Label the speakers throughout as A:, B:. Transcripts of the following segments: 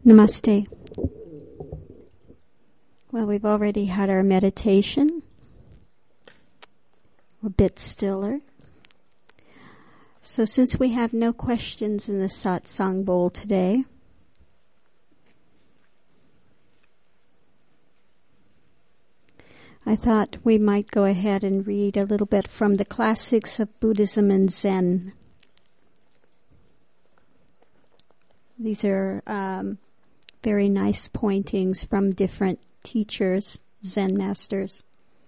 A: Namaste. Well, we've already had our meditation. We're a bit stiller. So since we have no questions in the satsang bowl today, I thought we might go ahead and read a little bit from the classics of Buddhism and Zen. These are very nice pointings from different teachers, Zen masters.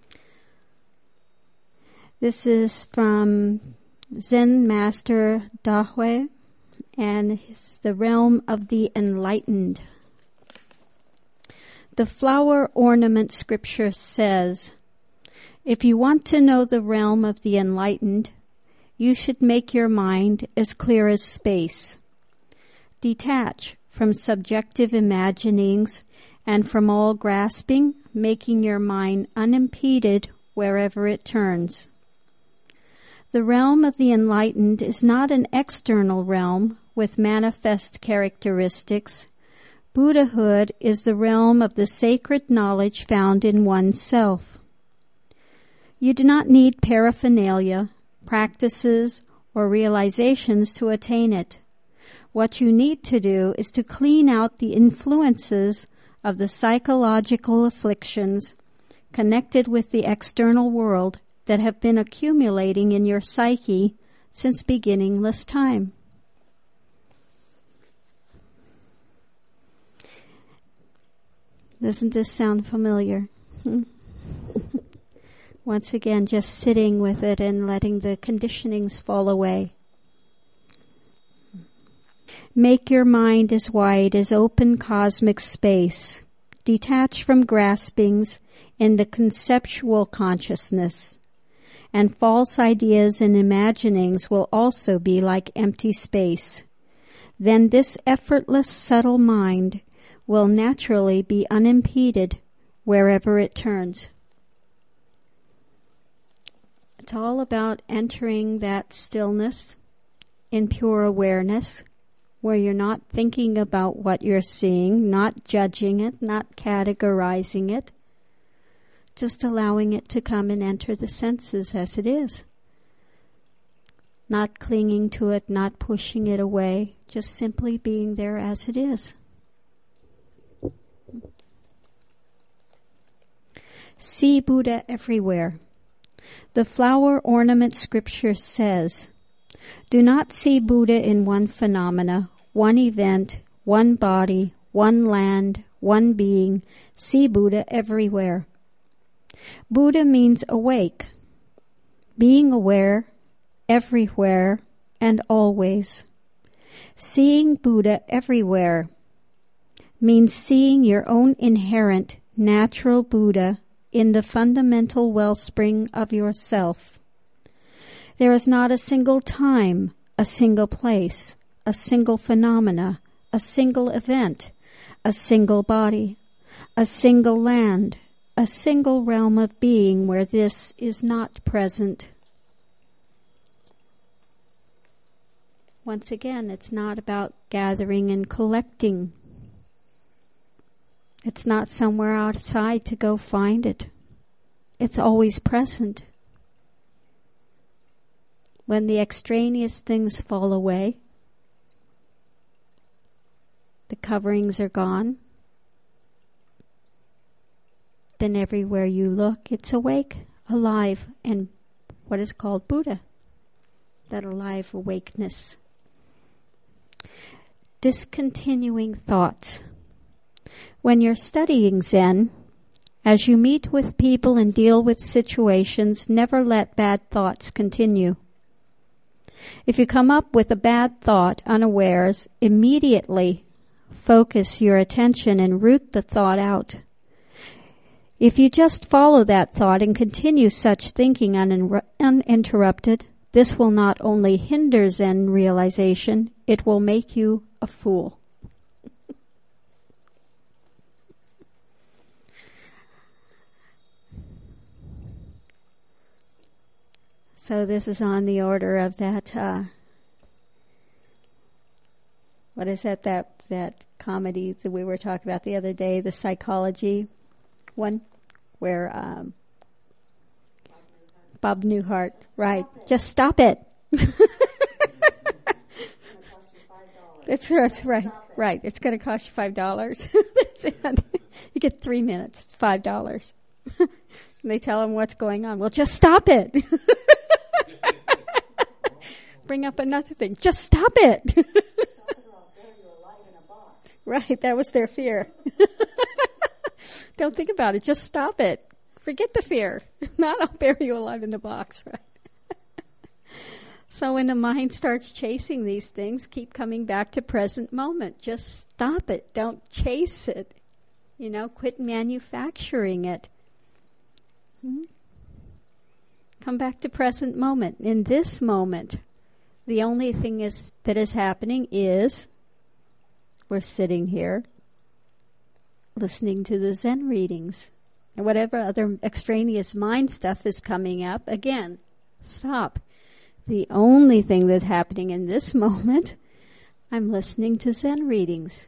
A: This is from Zen Master Dahui, and it's the realm of the enlightened. The flower ornament scripture says, if you want to know the realm of the enlightened, you should make your mind as clear as space. Detach from subjective imaginings and from all grasping, making your mind unimpeded wherever it turns. The realm of the enlightened is not an external realm with manifest characteristics. Buddhahood is the realm of the sacred knowledge found in oneself. You do not need paraphernalia, practices, or realizations to attain it. What you need to do is to clean out the influences of the psychological afflictions connected with the external world that have been accumulating in your psyche since beginningless time. Doesn't this sound familiar? Once again, just sitting with it and letting the conditionings fall away. Make your mind as wide as open cosmic space. Detach from graspings in the conceptual consciousness. And false ideas and imaginings will also be like empty space. Then this effortless, subtle mind will naturally be unimpeded wherever it turns. It's all about entering that stillness in pure awareness, where you're not thinking about what you're seeing, not judging it, not categorizing it, just allowing it to come and enter the senses as it is. Not clinging to it, not pushing it away, just simply being there as it is. See Buddha everywhere. The flower ornament scripture says, do not see Buddha in one phenomena, one event, one body, one land, one being. See Buddha everywhere. Buddha means awake, being aware, everywhere and always. Seeing Buddha everywhere means seeing your own inherent, natural Buddha in the fundamental wellspring of yourself. There is not a single time, a single place, a single phenomena, a single event, a single body, a single land, a single realm of being where this is not present. Once again, it's not about gathering and collecting. It's not somewhere outside to go find it. It's always present. When the extraneous things fall away, the coverings are gone, then everywhere you look, it's awake, alive, and what is called Buddha, that alive awakeness. Discontinuing thoughts. When you're studying Zen, as you meet with people and deal with situations, never let bad thoughts continue. If you come up with a bad thought unawares, immediately focus your attention and root the thought out. If you just follow that thought and continue such thinking uninterrupted, this will not only hinder Zen realization, it will make you a fool. So this is on the order of that, what is that comedy that we were talking about the other day, the psychology one, where Bob Newhart, right? Just stop it. It's right, right. It's going to cost you $5. That's it. You get 3 minutes, $5. And they tell them what's going on. Well, just stop it. Bring up another thing. Just stop it. Right, that was their fear. Don't think about it. Just stop it. Forget the fear. Not I'll bury you alive in the box, right? So when the mind starts chasing these things, keep coming back to present moment. Just stop it. Don't chase it. Quit manufacturing it. Come back to present moment. In this moment, the only thing that is happening is we're sitting here listening to the Zen readings. And whatever other extraneous mind stuff is coming up, again, stop. The only thing that's happening in this moment, I'm listening to Zen readings.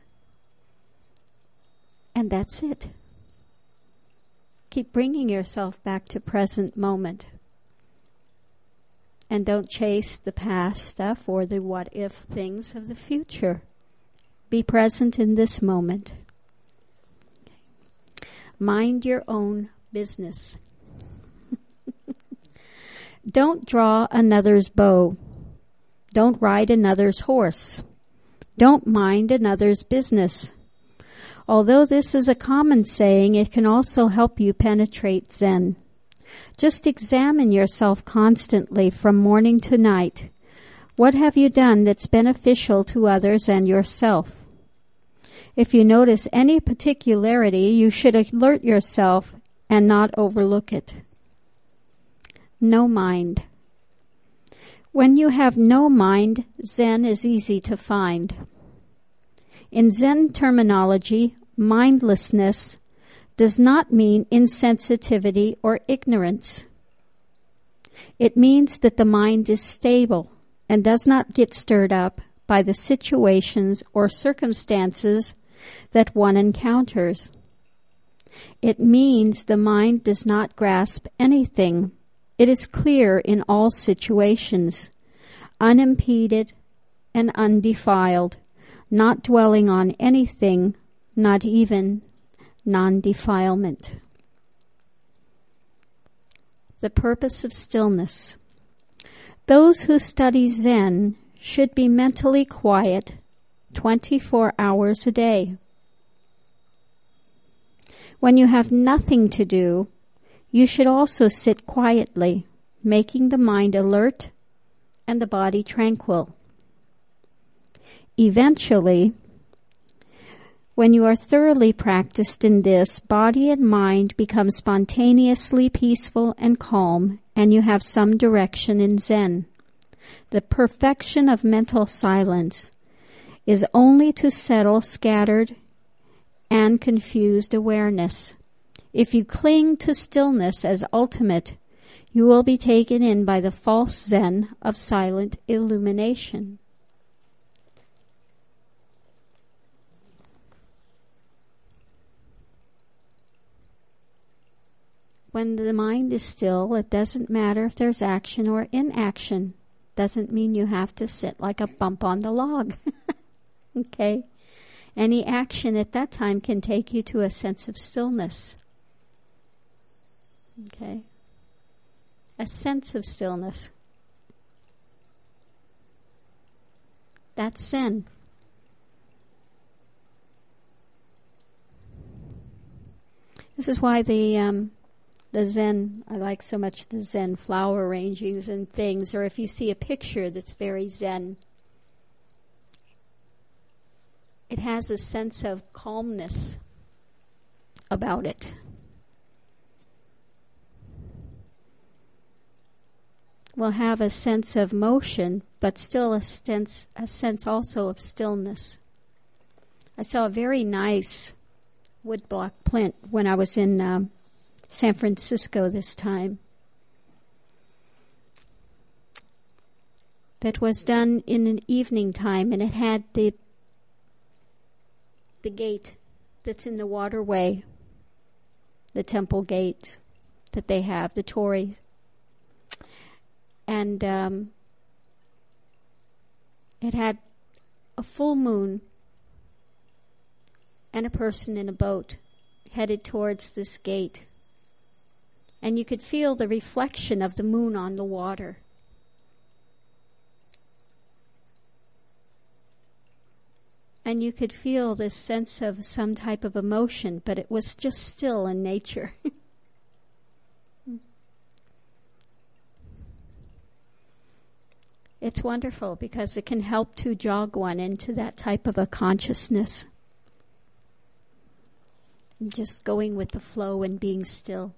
A: And that's it. Keep bringing yourself back to present moment. And don't chase the past stuff or the what-if things of the future. Be present in this moment. Mind your own business. Don't draw another's bow. Don't ride another's horse. Don't mind another's business. Although this is a common saying, it can also help you penetrate Zen. Just examine yourself constantly from morning to night. What have you done that's beneficial to others and yourself? If you notice any particularity, you should alert yourself and not overlook it. No mind. When you have no mind, Zen is easy to find. In Zen terminology, mindlessness does not mean insensitivity or ignorance. It means that the mind is stable and does not get stirred up by the situations or circumstances that one encounters. It means the mind does not grasp anything. It is clear in all situations, unimpeded and undefiled, not dwelling on anything, not even non-defilement. The purpose of stillness. Those who study Zen should be mentally quiet 24 hours a day. When you have nothing to do, you should also sit quietly, making the mind alert and the body tranquil. Eventually, when you are thoroughly practiced in this, body and mind become spontaneously peaceful and calm, and you have some direction in Zen. The perfection of mental silence is only to settle scattered and confused awareness. If you cling to stillness as ultimate, you will be taken in by the false Zen of silent illumination. When the mind is still, it doesn't matter if there's action or inaction. Doesn't mean you have to sit like a bump on the log. Okay? Any action at that time can take you to a sense of stillness. Okay? A sense of stillness. That's Zen. This is why the Zen, I like so much the Zen flower arrangings and things, or if you see a picture that's very Zen, it has a sense of calmness about it. Will have a sense of motion, but still a sense also of stillness. I saw a very nice woodblock plinth when I was in San Francisco this time. That was done in an evening time, and it had the the gate that's in the waterway, the temple gates that they have, the torii. And it had a full moon and a person in a boat headed towards this gate. And you could feel the reflection of the moon on the water. And you could feel this sense of some type of emotion, but it was just still in nature. It's wonderful because it can help to jog one into that type of a consciousness. Just going with the flow and being still.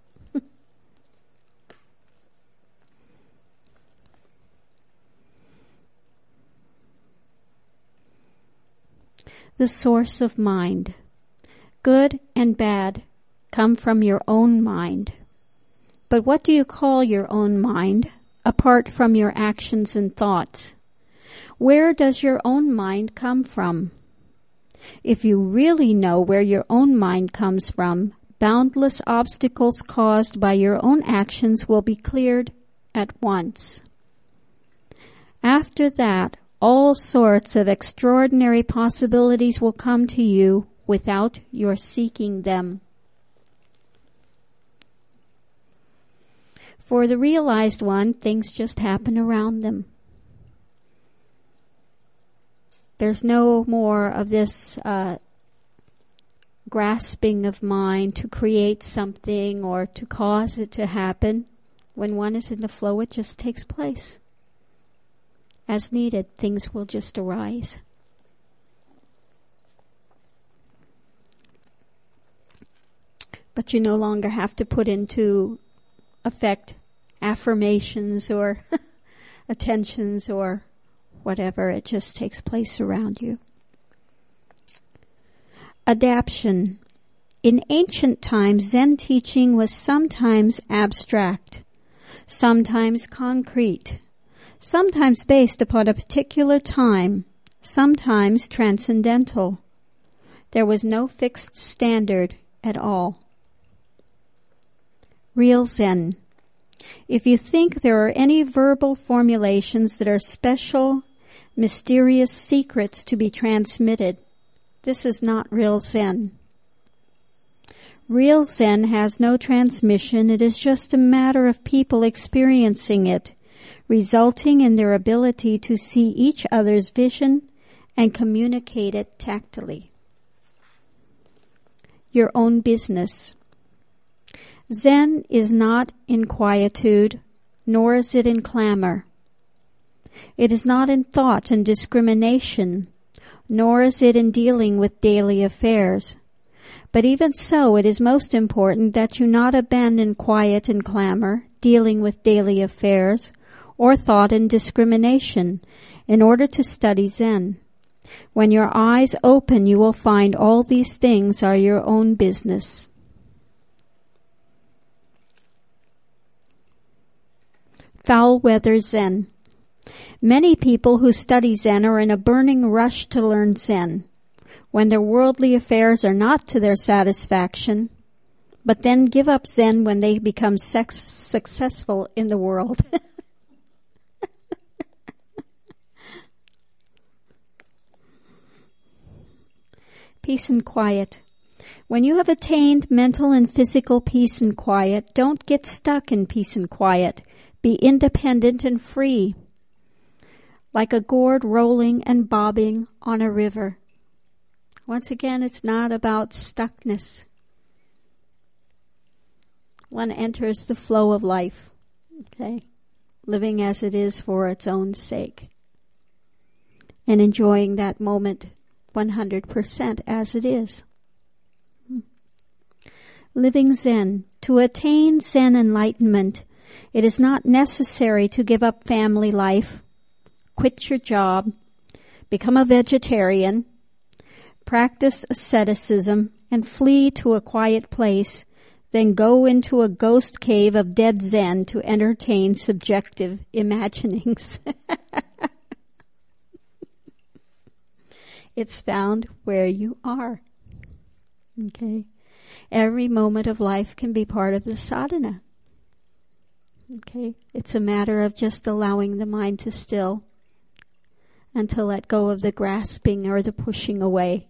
A: The source of mind. Good and bad come from your own mind. But what do you call your own mind, apart from your actions and thoughts? Where does your own mind come from? If you really know where your own mind comes from, boundless obstacles caused by your own actions will be cleared at once. After that, all sorts of extraordinary possibilities will come to you without your seeking them. For the realized one, things just happen around them. There's no more of this grasping of mind to create something or to cause it to happen. When one is in the flow, it just takes place. As needed, things will just arise. But you no longer have to put into effect affirmations or attentions or whatever. It just takes place around you. Adaption. In ancient times, Zen teaching was sometimes abstract, sometimes concrete, sometimes based upon a particular time, sometimes transcendental. There was no fixed standard at all. Real Zen. If you think there are any verbal formulations that are special, mysterious secrets to be transmitted, this is not real Zen. Real Zen has no transmission. It is just a matter of people experiencing it, resulting in their ability to see each other's vision and communicate it tactily. Your own business. Zen is not in quietude, nor is it in clamor. It is not in thought and discrimination, nor is it in dealing with daily affairs. But even so, it is most important that you not abandon quiet and clamor, dealing with daily affairs, or thought and discrimination, in order to study Zen. When your eyes open, you will find all these things are your own business. Foul weather Zen. Many people who study Zen are in a burning rush to learn Zen, when their worldly affairs are not to their satisfaction, but then give up Zen when they become successful in the world. Peace and quiet. When you have attained mental and physical peace and quiet, don't get stuck in peace and quiet. Be independent and free, like a gourd rolling and bobbing on a river. Once again, it's not about stuckness. One enters the flow of life, okay, living as it is for its own sake, and enjoying that moment 100% as it is. Living Zen. To attain Zen enlightenment, it is not necessary to give up family life, quit your job, become a vegetarian, practice asceticism, and flee to a quiet place, then go into a ghost cave of dead Zen to entertain subjective imaginings. It's found where you are. Okay? Every moment of life can be part of the sadhana. Okay? It's a matter of just allowing the mind to still and to let go of the grasping or the pushing away.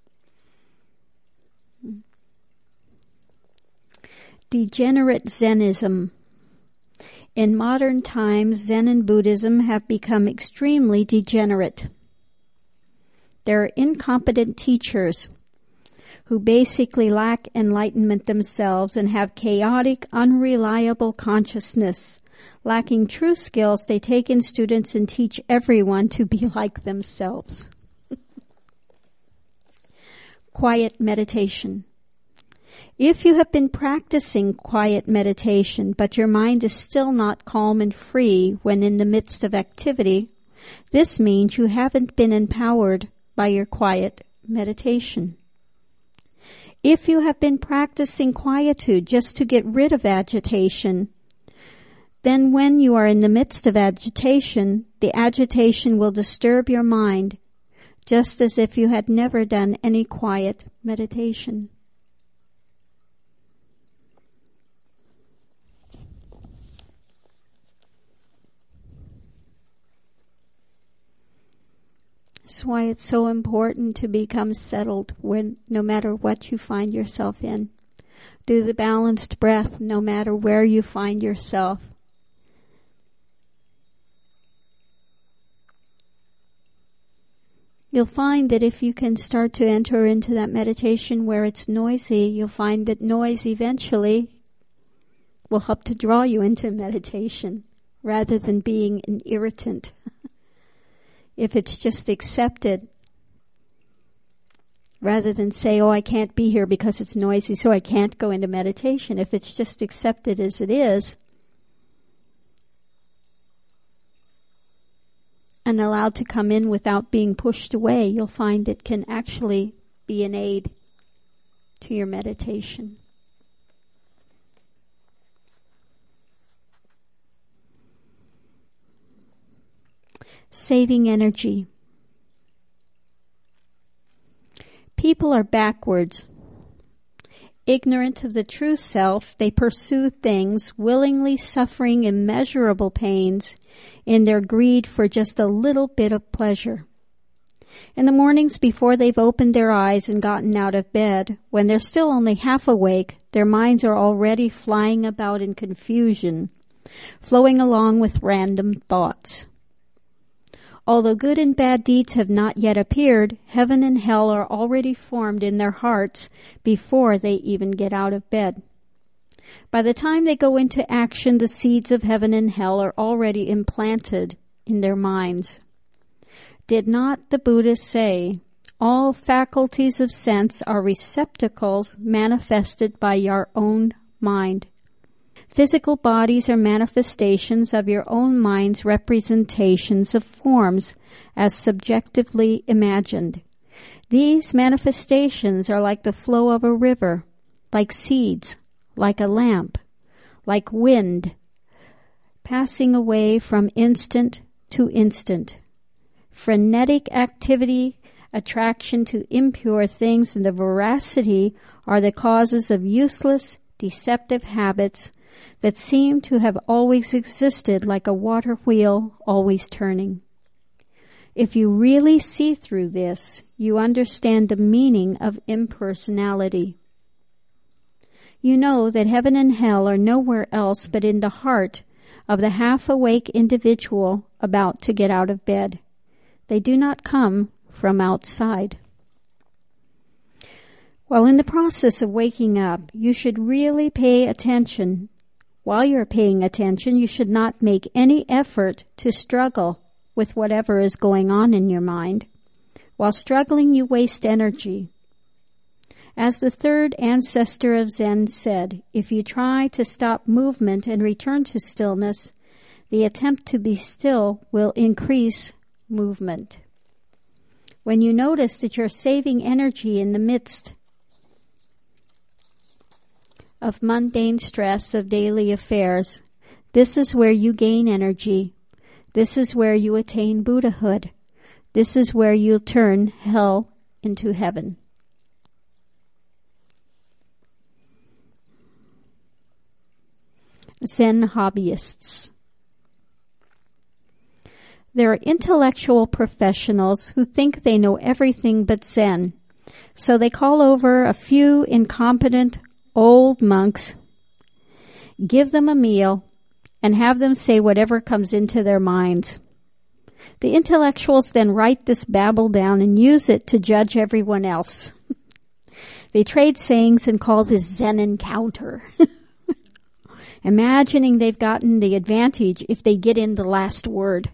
A: Degenerate Zenism. In modern times, Zen and Buddhism have become extremely degenerate. There are incompetent teachers who basically lack enlightenment themselves and have chaotic, unreliable consciousness. Lacking true skills, they take in students and teach everyone to be like themselves. Quiet meditation. If you have been practicing quiet meditation, but your mind is still not calm and free when in the midst of activity, this means you haven't been empowered by your quiet meditation. If you have been practicing quietude just to get rid of agitation, then when you are in the midst of agitation, the agitation will disturb your mind, just as if you had never done any quiet meditation. That's why it's so important to become settled when, no matter what you find yourself in. Do the balanced breath no matter where you find yourself. You'll find that if you can start to enter into that meditation where it's noisy, you'll find that noise eventually will help to draw you into meditation rather than being an irritant. If it's just accepted, rather than say, oh, I can't be here because it's noisy, so I can't go into meditation. If it's just accepted as it is, and allowed to come in without being pushed away, you'll find it can actually be an aid to your meditation. Saving energy. People are backwards. Ignorant of the true self, they pursue things, willingly suffering immeasurable pains in their greed for just a little bit of pleasure. In the mornings before they've opened their eyes and gotten out of bed, when they're still only half awake, their minds are already flying about in confusion, flowing along with random thoughts. Although good and bad deeds have not yet appeared, heaven and hell are already formed in their hearts before they even get out of bed. By the time they go into action, the seeds of heaven and hell are already implanted in their minds. Did not the Buddha say, all faculties of sense are receptacles manifested by your own mind? Physical bodies are manifestations of your own mind's representations of forms as subjectively imagined. These manifestations are like the flow of a river, like seeds, like a lamp, like wind, passing away from instant to instant. Frenetic activity, attraction to impure things, and the voracity are the causes of useless, deceptive habits that seem to have always existed like a water wheel always turning. If you really see through this, you understand the meaning of impersonality. You know that heaven and hell are nowhere else but in the heart of the half-awake individual about to get out of bed. They do not come from outside. While in the process of waking up, you should really pay attention. While you're paying attention, you should not make any effort to struggle with whatever is going on in your mind. While struggling, you waste energy. As the third ancestor of Zen said, if you try to stop movement and return to stillness, the attempt to be still will increase movement. When you notice that you're saving energy in the midst of mundane stress of daily affairs, this is where you gain energy. This is where you attain Buddhahood. This is where you'll turn hell into heaven. Zen hobbyists. There are intellectual professionals who think they know everything but Zen, so they call over a few incompetent old monks, give them a meal, and have them say whatever comes into their minds. The intellectuals then write this babble down and use it to judge everyone else. They trade sayings and call this Zen encounter, imagining they've gotten the advantage if they get in the last word.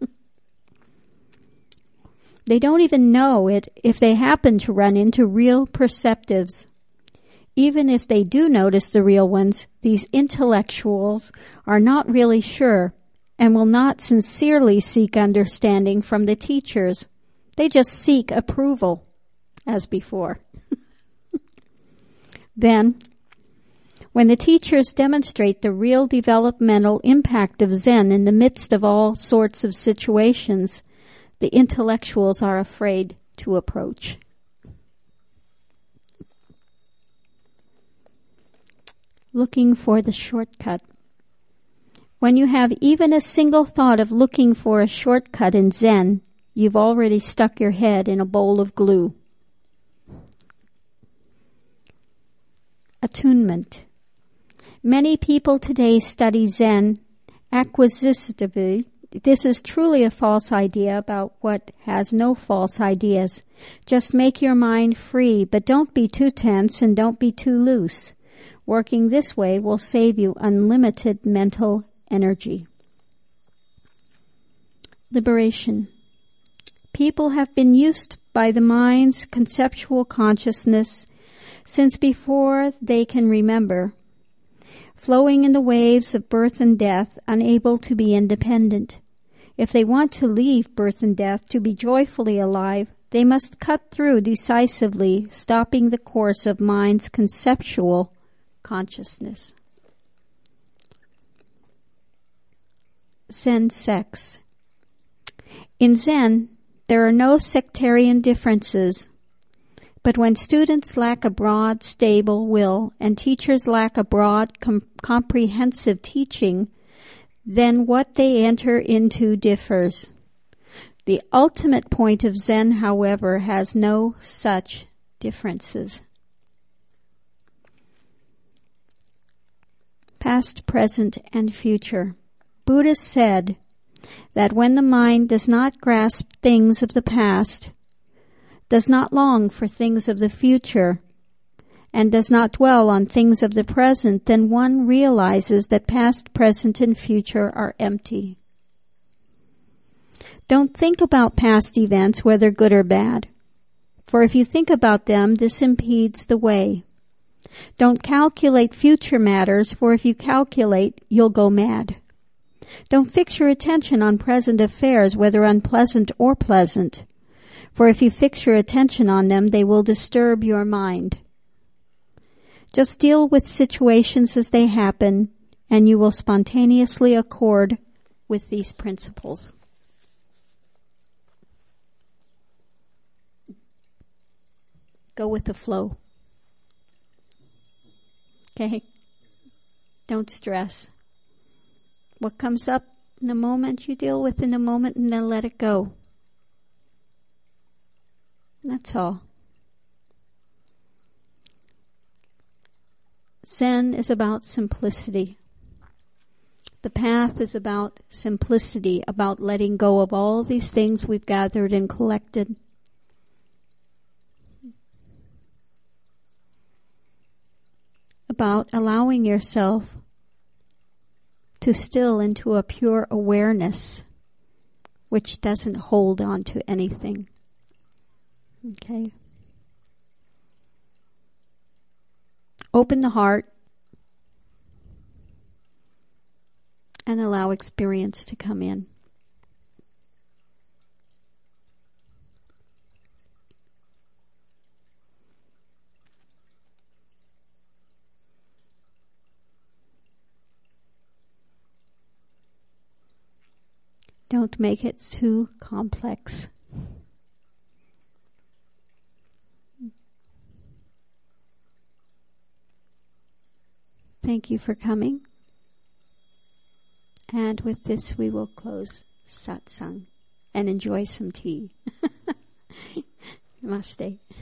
A: They don't even know it if they happen to run into real perceptives. Even if they do notice the real ones, these intellectuals are not really sure and will not sincerely seek understanding from the teachers. They just seek approval, as before. Then, when the teachers demonstrate the real developmental impact of Zen in the midst of all sorts of situations, the intellectuals are afraid to approach. Looking for the shortcut. When you have even a single thought of looking for a shortcut in Zen, you've already stuck your head in a bowl of glue. Attunement. Many people today study Zen acquisitively. This is truly a false idea about what has no false ideas. Just make your mind free, but don't be too tense and don't be too loose. Working this way will save you unlimited mental energy. Liberation. People have been used by the mind's conceptual consciousness since before they can remember, flowing in the waves of birth and death, unable to be independent. If they want to leave birth and death to be joyfully alive, they must cut through decisively, stopping the course of mind's conceptual consciousness. Zen sects. In Zen, there are no sectarian differences. But when students lack a broad, stable will and teachers lack a broad, comprehensive teaching, then what they enter into differs. The ultimate point of Zen, however, has no such differences. Past, present, and future. Buddha said that when the mind does not grasp things of the past, does not long for things of the future, and does not dwell on things of the present, then one realizes that past, present, and future are empty. Don't think about past events, whether good or bad, for if you think about them, this impedes the way. Don't calculate future matters, for if you calculate, you'll go mad. Don't fix your attention on present affairs, whether unpleasant or pleasant, for if you fix your attention on them, they will disturb your mind. Just deal with situations as they happen, and you will spontaneously accord with these principles. Go with the flow. Okay? Don't stress. What comes up in the moment, you deal with in the moment, and then let it go. That's all. Zen is about simplicity. The path is about simplicity, about letting go of all these things we've gathered and collected. About allowing yourself to still into a pure awareness which doesn't hold on to anything. Okay. Open the heart and allow experience to come in. Don't make it too complex. Thank you for coming. And with this we will close satsang and enjoy some tea. Namaste.